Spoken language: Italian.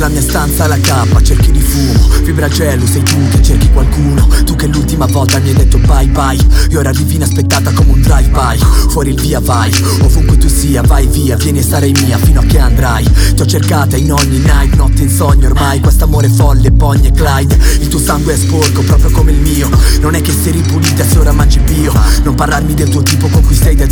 nella mia stanza la cappa, cerchi di fumo, vibra il cielo, sei tu che cerchi qualcuno. Tu che l'ultima volta mi hai detto bye bye, e ora arrivi inaspettata come un drive-by. Fuori il via vai, ovunque tu sia, vai via, vieni e sarai mia fino a che andrai. Ti ho cercata in ogni night, notte in sogno ormai. Quest'amore folle, Bonnie e Clyde. Il tuo sangue è sporco, proprio come il mio. Non è che sei ripulita se ora mangi bio. Non parlarmi del tuo tipo con cui stai da